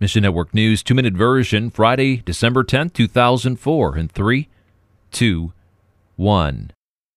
Mission Network News 2-minute version, Friday, December 10th, 2004, in 3, 2, 1.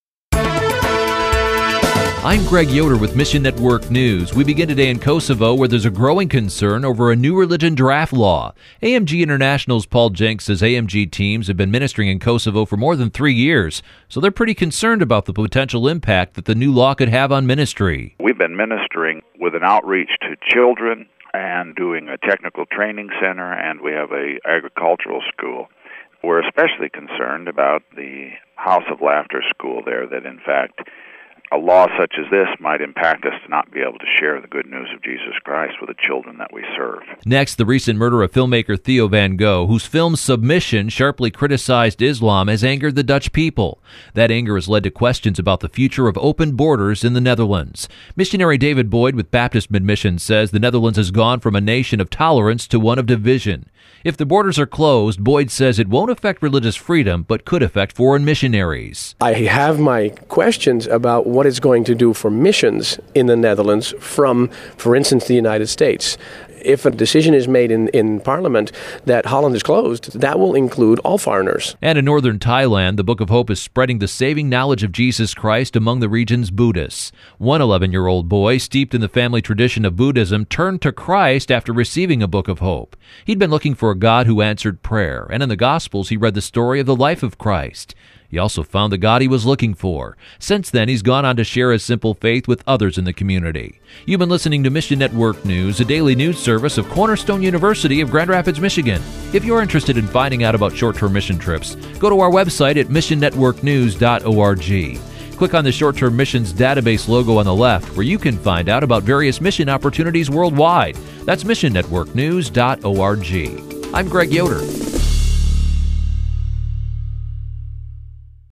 I'm Greg Yoder with Mission Network News. We begin today in Kosovo, where there's a growing concern over a new religion draft law. AMG International's Paul Jenks says AMG teams have been ministering in Kosovo for more than 3 years, so they're pretty concerned about the potential impact that the new law could have on ministry. We've been ministering with an outreach to children and doing a technical training center, and we have an agricultural school. We're especially concerned about the House of Laughter school there, that in fact a law such as this might impact us to not be able to share the good news of Jesus Christ with the children that we serve. Next, the recent murder of filmmaker Theo van Gogh, whose film Submission sharply criticized Islam, has angered the Dutch people. That anger has led to questions about the future of open borders in the Netherlands. Missionary David Boyd with Baptist Mid-Mission says the Netherlands has gone from a nation of tolerance to one of division. If the borders are closed, Boyd says it won't affect religious freedom, but could affect foreign missionaries. I have my questions about what it's going to do for missions in the Netherlands from, for instance, the United States. If a decision is made in Parliament that Holland is closed, that will include all foreigners. And in northern Thailand, the Book of Hope is spreading the saving knowledge of Jesus Christ among the region's Buddhists. One 11-year-old boy, steeped in the family tradition of Buddhism, turned to Christ after receiving a Book of Hope. He'd been looking for a God who answered prayer, and in the Gospels he read the story of the life of Christ. He also found the God he was looking for. Since then, he's gone on to share his simple faith with others in the community. You've been listening to Mission Network News, a daily news service of Cornerstone University of Grand Rapids, Michigan. If you're interested in finding out about short-term mission trips, go to our website at missionnetworknews.org. Click on the Short-Term Missions Database logo on the left, where you can find out about various mission opportunities worldwide. That's missionnetworknews.org. I'm Greg Yoder.